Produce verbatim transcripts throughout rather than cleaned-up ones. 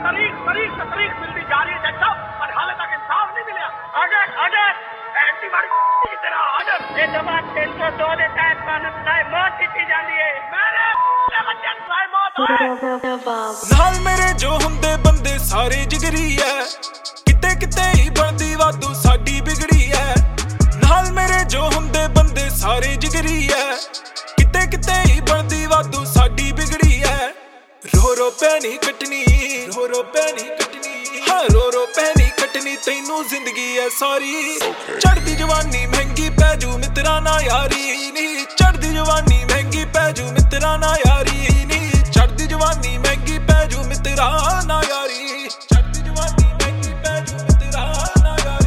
तरीक तरीक तरीक मिलती जा रही है जज साहब, पर हाले तक इंसाफ नहीं मिला। ऑर्डर ऑर्डर एंटीबाडी की तरह ऑर्डर। ये दफा तीन सौ दो दे तहत कानून बनाए मौत दी जाती है। मेरे बच्चे बनाए मौत नाल मेरे जो हुंदे बंदे सारे जिगरी है, किते किते ही बनदी वादू साडी बिगड़ी है। नाल मेरे जो हुंदे बंदे सारे जिगरी है, किते किते ही बनदी वादू साडी बिगड़ी है। रो रो पैनी कटनी, रो रो पैनी कटनी, हाँ रो रो पैनी कटनी तैनू जिंदगी है सारी। चढ़दी जवानी महंगी पैजू मित्रा ना यारी नी, चढ़दी जवानी महंगी पैजू मित्रा ना यारी नी, चढ़दी जवानी महंगी पैजू मित्रा ना यारी, चढ़दी जवानी महंगी पैजू मित्रा ना यारी।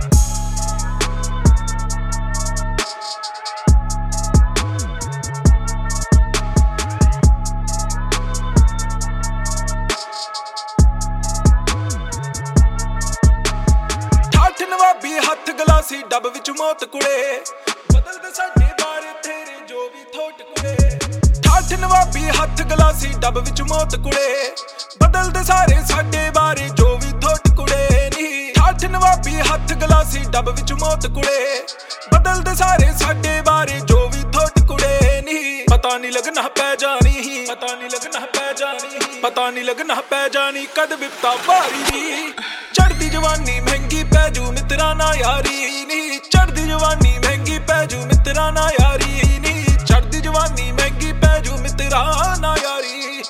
ਠਾਠ ਨਵਾਬੀ ਹੱਥ ਗਲਾਸੀ ਡੱਬ ਵਿੱਚ ਮੌਤ ਕੁੜੇ, ਬਦਲਦੇ ਸਾਡੇ ਬਾਰੇ ਤੇਰੇ ਜੋ ਵੀ ਥੋਟ ਕੁੜੇ। ਠਾਠ ਨਵਾਬੀ ਹੱਥ ਗਲਾਸੀ ਡੱਬ ਵਿੱਚ ਮੌਤ ਕੁੜੇ, ਬਦਲਦੇ ਸਾਰੇ ਸਾਡੇ ਬਾਰੇ ਜੋ ਵੀ ਥੋਟ ਕੁੜੇ ਨੀ। ਠਾਠ ਨਵਾਬੀ ਹੱਥ ਗਲਾਸੀ ਡੱਬ ਵਿੱਚ ਮੌਤ ਕੁੜੇ, ਬਦਲਦੇ ਸਾਰੇ ਸਾਡੇ ਬਾਰੇ ਜੋ ਵੀ ਥੋਟ ਕੁੜੇ ਨੀ। ਪਤਾ ਨਹੀਂ ਲੱਗਣਾ ਪੈ ਜਾਣੀ, ਪਤਾ ਨਹੀਂ ਲੱਗਣਾ ਪੈ ਜਾਣੀ, ਪਤਾ ਨਹੀਂ ਲੱਗਣਾ ਪੈ ਜਾਣੀ ਕਦ ਵਿਪਤਾ ਭਾਰੀ ਨੀ। ਚੜਦੀ ਜਵਾਨੀ ਮਹਿੰਗੀ ਪੈਜੂ ਮਿੱਤਰਾ ਨਾ ਯਾਰੀ ਨੀ, ਚੜਦੀ ਜਵਾਨੀ ਮਹਿੰਗੀ ਪੈਜੂ ਮਿੱਤਰਾ ਨਾ ਯਾਰੀ ਨੀ, ਚੜਦੀ ਜਵਾਨੀ ਮਹਿੰਗੀ ਪੈਜੂ ਮਿੱਤਰਾ ਨਾ ਯਾਰੀ।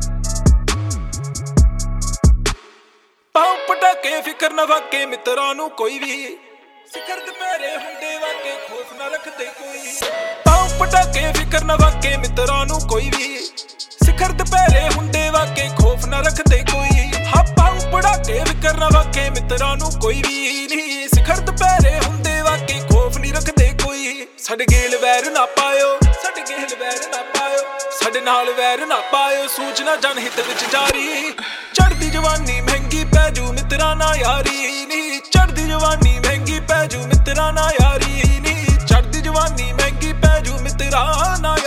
ਪਾਉ ਪਟਾਕੇ ਫਿਕਰ ਨਾ ਵਾਕੇ ਮਿੱਤਰਾਂ ਨੂੰ ਕੋਈ ਵੀ, ਸਿਖਰ ਦੁਪਹਿਰੇ ਹੁੰਦੇ ਵਾਕੇ ਖੋਫ ਨਾ ਰੱਖਦੇ ਕੋਈ। ਪਾਉ ਪਟਾਕੇ ਫਿਕਰ ਨਾ ਵਾਕੇ ਮਿੱਤਰਾਂ ਨੂੰ ਕੋਈ ਵੀ, ਸਿਖਰ ਦੁਪਹਿਰੇ ਹੁੰਦੇ ਵਾਕੇ ਖੋਫ ਨਾ ਰੱਖਦੇ ਕੋਈ। ਹਾਂ ਪਾਉ ਪਟਾਕੇ ਫਿਕਰ ਨਾ ਵਾਕੇ ਮਿੱਤਰਾਂ ਨੂੰ ਕੋਈ ਵੀ ਨਹੀਂ, ਸਿਖਰ ਦੁਪਹਿਰੇ ਹੁੰਦੇ ਵਾਕੇ ਖੋਫ ਨਹੀਂ ਰੱਖਦੇ ਕੋਈ। ਸਾਡੇ ਗੇਲ ਵੈਰ ਨਾ ਪਾਇਓ, ਸਾਡੇ ਗੇਲ ਵੈਰ ਨਾ ਪਾਇਓ, ਸਾਡੇ ਨਾਲ ਵੈਰ ਨਾ ਪਾਇਓ, ਸੂਚਨਾ ਜਨਹਿਤ ਵਿੱਚ ਜਾਰੀ। ਚੜਦੀ ਜਵਾਨੀ ਮਹਿੰਗੀ ਪੈਜੂ ਮਿੱਤਰਾ ਨਾ ਯਾਰੀ ਨੀ, ਚੜਦੀ ਜਵਾਨੀ ਮਹਿੰਗੀ ਪੈਜੂ ਮਿੱਤਰਾ ਨਾ ਯਾਰੀ ਨੀ, ਚੜਦੀ ਜਵਾਨੀ ਮਹਿੰਗੀ ਪੈਜੂ ਮਿੱਤਰਾ ਨਾ